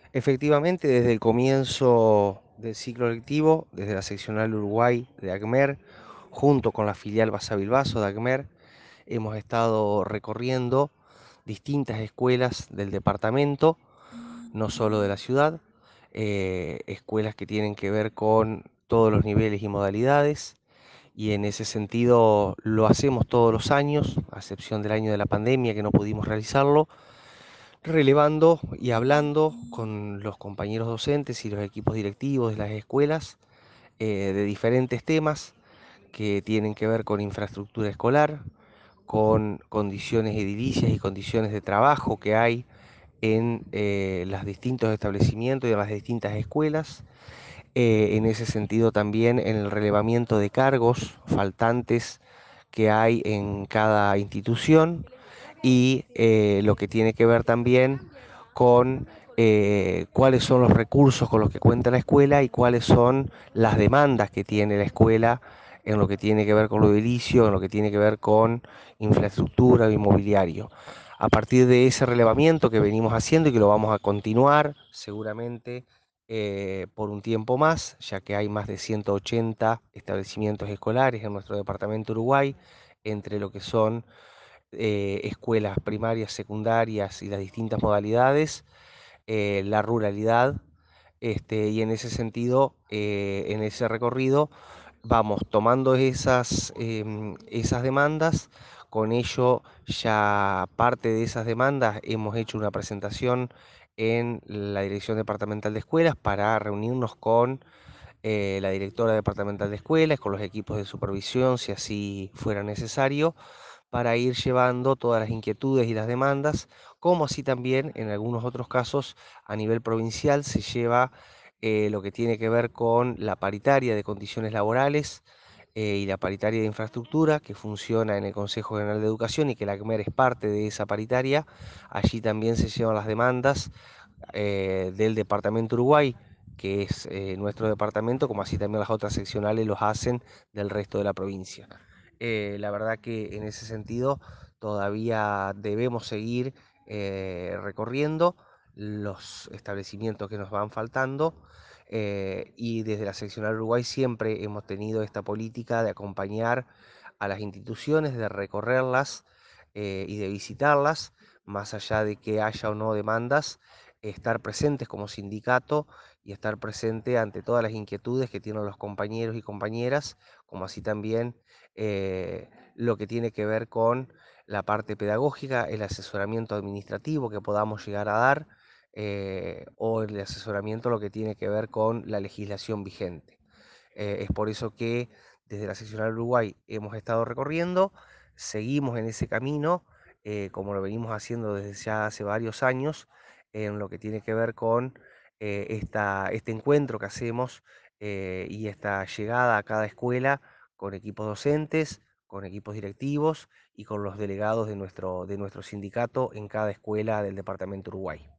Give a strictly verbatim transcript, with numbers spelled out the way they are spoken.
Efectivamente, desde el comienzo del ciclo lectivo, desde la seccional Uruguay de ACMER, junto con la filial Basavilbaso de ACMER, hemos estado recorriendo distintas escuelas del departamento, no solo de la ciudad, eh, escuelas que tienen que ver con todos los niveles y modalidades, y en ese sentido lo hacemos todos los años, a excepción del año de la pandemia que no pudimos realizarlo, relevando y hablando con los compañeros docentes y los equipos directivos de las escuelas eh, de diferentes temas que tienen que ver con infraestructura escolar, con condiciones edilicias y condiciones de trabajo que hay en eh, los distintos establecimientos y en las distintas escuelas. Eh, en ese sentido también en el relevamiento de cargos faltantes que hay en cada institución y eh, lo que tiene que ver también con eh, cuáles son los recursos con los que cuenta la escuela y cuáles son las demandas que tiene la escuela en lo que tiene que ver con lo edilicio, en lo que tiene que ver con infraestructura o inmobiliario. A partir de ese relevamiento que venimos haciendo y que lo vamos a continuar seguramente eh, por un tiempo más, ya que hay más de ciento ochenta establecimientos escolares en nuestro departamento Uruguay, entre lo que son eh, escuelas primarias, secundarias y las distintas modalidades, eh, la ruralidad, este, y en ese sentido, eh, en ese recorrido, vamos tomando esas, em, esas demandas, con ello ya parte de esas demandas hemos hecho una presentación en la Dirección Departamental de Escuelas para reunirnos con eh, la directora departamental de escuelas, con los equipos de supervisión, si así fuera necesario, para ir llevando todas las inquietudes y las demandas, como así también en algunos otros casos a nivel provincial se lleva eh, lo que tiene que ver con la paritaria de condiciones laborales eh, y la paritaria de infraestructura que funciona en el Consejo General de Educación y que la ACMER es parte de esa paritaria. Allí también se llevan las demandas eh, del Departamento Uruguay, que es eh, nuestro departamento, como así también las otras seccionales los hacen del resto de la provincia. Eh, la verdad que en ese sentido todavía debemos seguir eh, recorriendo los establecimientos que nos van faltando eh, y desde la seccional Uruguay siempre hemos tenido esta política de acompañar a las instituciones, de recorrerlas eh, y de visitarlas, más allá de que haya o no demandas, estar presentes como sindicato y estar presente ante todas las inquietudes que tienen los compañeros y compañeras, como así también eh, lo que tiene que ver con la parte pedagógica, el asesoramiento administrativo que podamos llegar a dar eh, o el asesoramiento lo que tiene que ver con la legislación vigente. Eh, es por eso que desde la seccional Uruguay hemos estado recorriendo, seguimos en ese camino, eh, como lo venimos haciendo desde ya hace varios años, en lo que tiene que ver con eh, esta, este encuentro que hacemos eh, y esta llegada a cada escuela con equipos docentes, con equipos directivos y con los delegados de nuestro, de nuestro sindicato en cada escuela del departamento Uruguay.